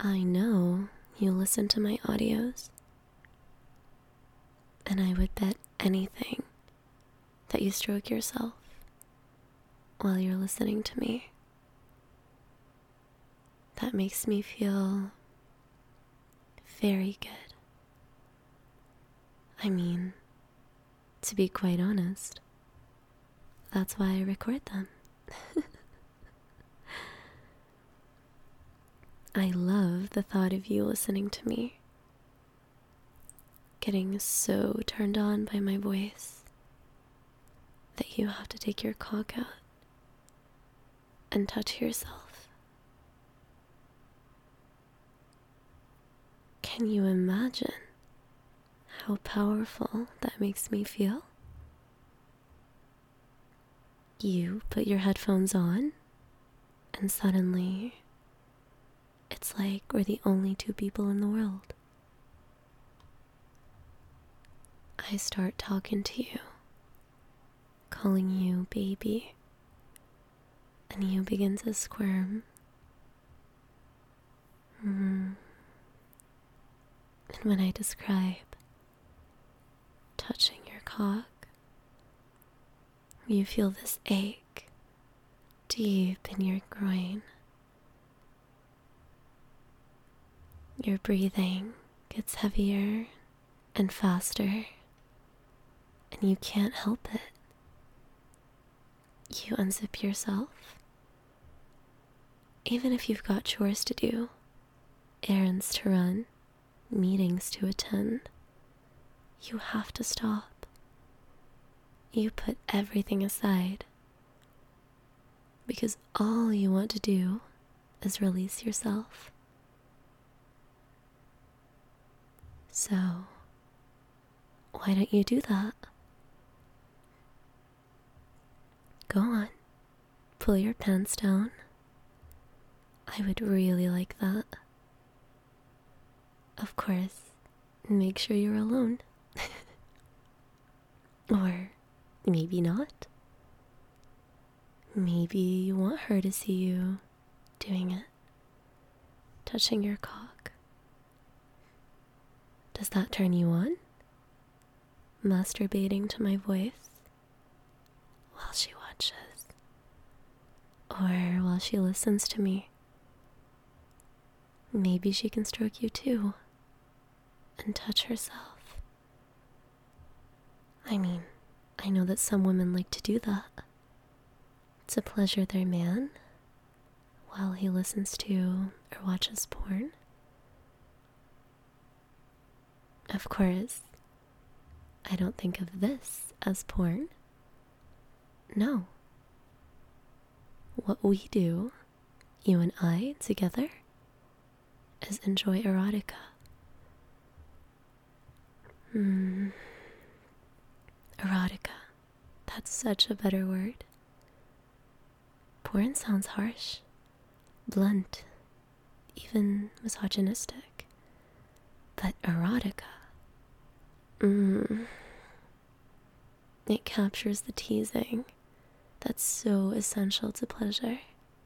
I know you listen to my audios, and I would bet anything that you stroke yourself while you're listening to me. That makes me feel very good. I mean, to be quite honest, that's why I record them. I love the thought of you listening to me, getting so turned on by my voice that you have to take your cock out and touch yourself. Can you imagine how powerful that makes me feel? You put your headphones on, and suddenly it's like we're the only two people in the world. I start talking to you, calling you baby, and you begin to squirm. And when I describe touching your cock, you feel this ache deep in your groin. Your breathing gets heavier and faster, and you can't help it. You unzip yourself. Even if you've got chores to do, errands to run, meetings to attend, you have to stop. You put everything aside because all you want to do is release yourself. So, why don't you do that? Go on, pull your pants down. I would really like that. Of course, make sure you're alone. Or maybe not. Maybe you want her to see you doing it, touching your cock. Does that turn you on? Masturbating to my voice while she watches, or while she listens to me. Maybe she can stroke you too and touch herself. I mean, I know that some women like to do that, to pleasure their man while he listens to or watches porn. Of course, I don't think of this as porn. No. What we do, you and I together, is enjoy erotica. Erotica. That's such a better word. Porn sounds harsh, blunt, even misogynistic. But erotica, it captures the teasing that's so essential to pleasure.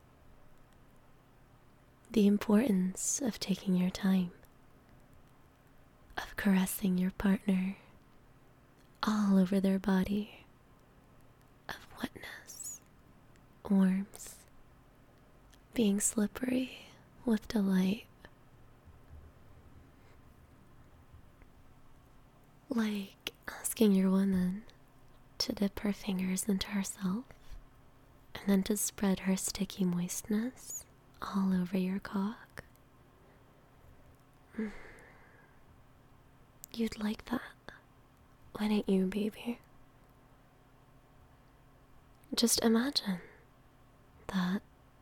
The importance of taking your time, of caressing your partner all over their body, of wetness, warmth, being slippery with delight. Like asking your woman to dip her fingers into herself and then to spread her sticky moistness all over your cock. You'd like that, wouldn't you, baby? Just imagine that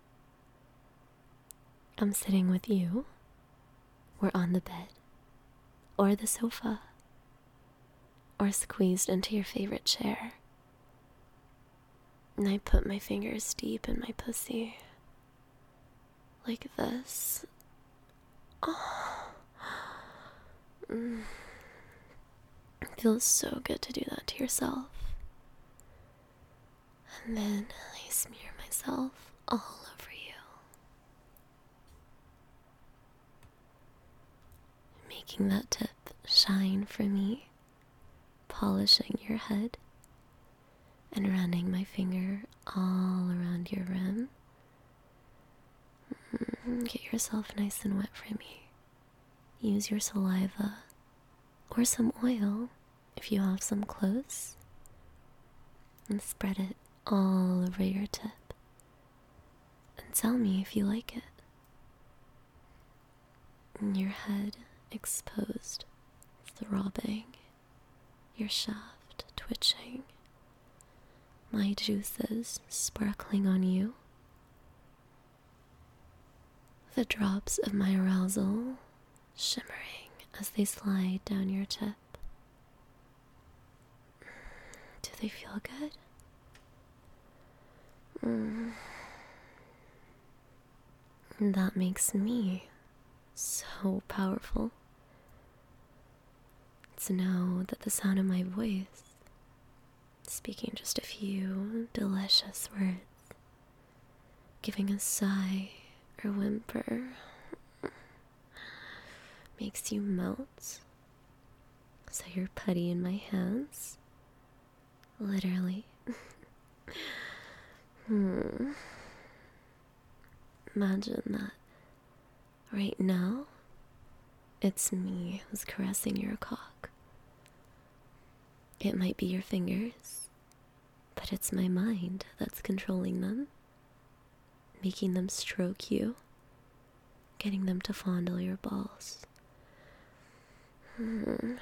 I'm sitting with you, we're on the bed, or the sofa, or squeezed into your favorite chair, and I put my fingers deep in my pussy, like this. Oh. It feels so good to do that to yourself. And then I smear myself all over making that tip shine for me, polishing your head, and running my finger all around your rim. Get yourself nice and wet for me. Use your saliva or some oil if you have some close, and spread it all over your tip. And tell me if you like it. Your head exposed, throbbing, your shaft twitching, my juices sparkling on you, the drops of my arousal shimmering as they slide down your tip. Do they feel good? That makes me so powerful to know that the sound of my voice, speaking just a few delicious words, giving a sigh or whimper, makes you melt. So you're putty in my hands, literally. Imagine that right now it's me who's caressing your cock. It might be your fingers, but it's my mind that's controlling them, making them stroke you, getting them to fondle your balls. Good.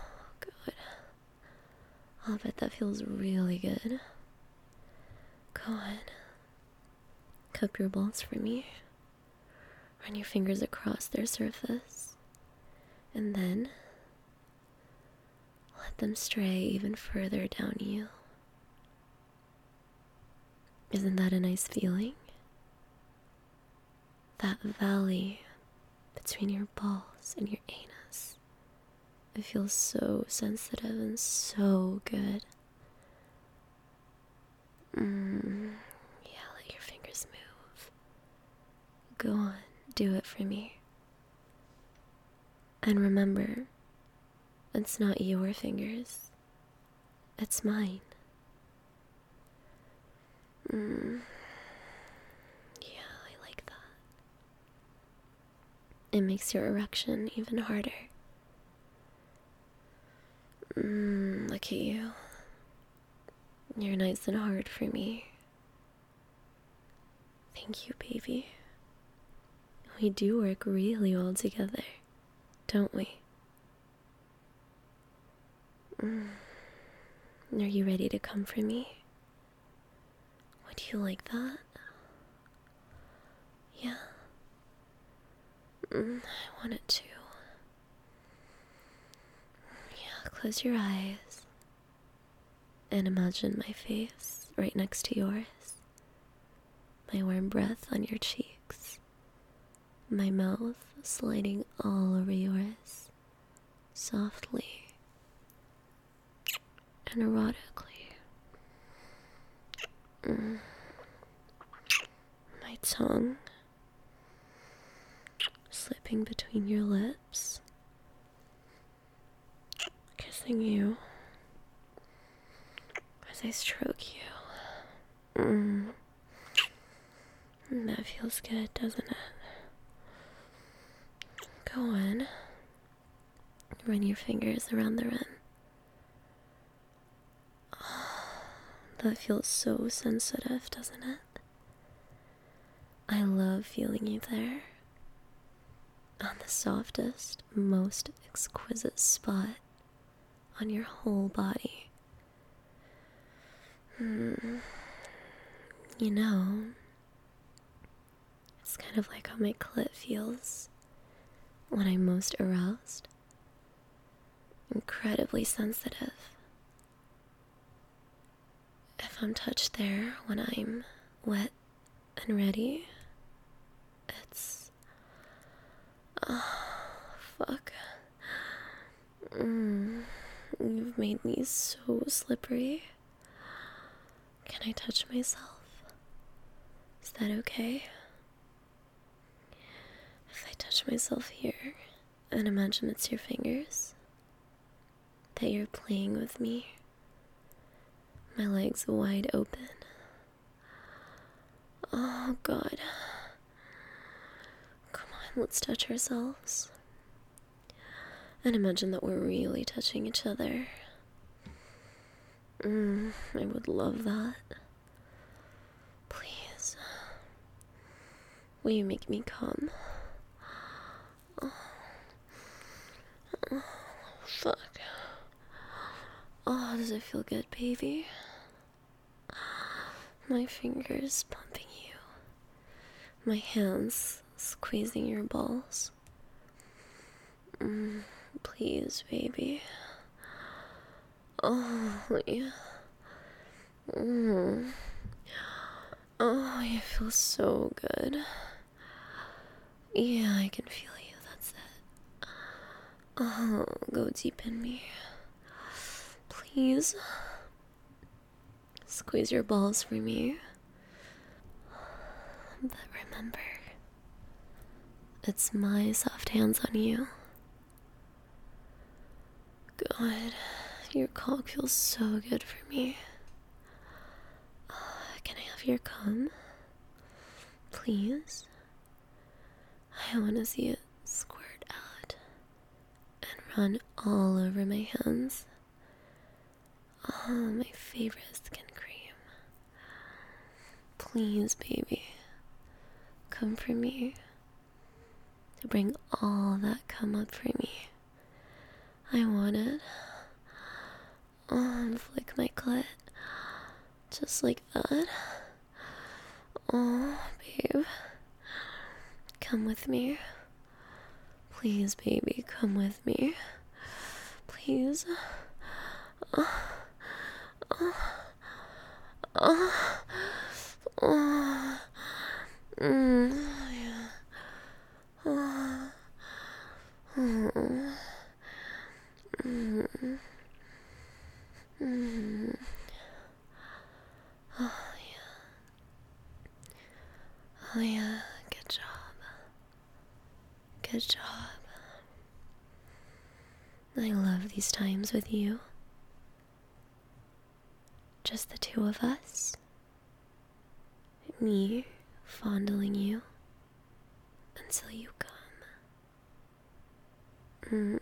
I'll bet that feels really good. Go on. Cup your balls for me. Run your fingers across their surface. And then let them stray even further down you. Isn't that a nice feeling? That valley between your balls and your anus. It feels so sensitive and so good. Yeah, let your fingers move. Go on, do it for me. And remember, it's not your fingers. It's mine. Yeah, I like that. It makes your erection even harder. Look at you. You're nice and hard for me. Thank you, baby. We do work really well together, don't we? Are you ready to come for me? Would you like that? Yeah. I want it to. Yeah, close your eyes and imagine my face right next to yours. My warm breath on your cheeks. My mouth sliding all over yours, softly and erotically. My tongue slipping between your lips, kissing you as I stroke you. That feels good, doesn't it? Go on. Run your fingers around the rim. That feels so sensitive, doesn't it? I love feeling you there. On the softest, most exquisite spot on your whole body. You know, it's kind of like how my clit feels when I'm most aroused. Incredibly sensitive. If I'm touched there when I'm wet and ready, it's... fuck. You've made me so slippery. Can I touch myself? Is that okay? If I touch myself here And imagine it's your fingers, that you're playing with me, my legs wide open. Oh God. Come on, let's touch ourselves. And imagine that we're really touching each other. I would love that. Please. Will you make me come? Oh, fuck. Oh, does it feel good, baby? My fingers pumping you. My hands squeezing your balls. Please, baby. Oh, yeah. Oh, you feel so good. Yeah, I can feel you. That's it. Oh, go deep in me. Please. Squeeze your balls for me. But remember, it's my soft hands on you. God, your cock feels so good for me. Can I have your cum? Please? I want to see it squirt out and run all over my hands. Oh, my favorite skin cream. Please, baby, come for me. To bring all that cum up for me. I want it. Oh, and flick my clit. Just like that. Oh, babe. Come with me. Please, baby, come with me. Please. Oh, oh, oh, oh. Yeah. Oh. Oh. Oh, yeah. Oh, yeah. Good job. Good job. I love these times with you. Just the two of us. Me fondling you until you come.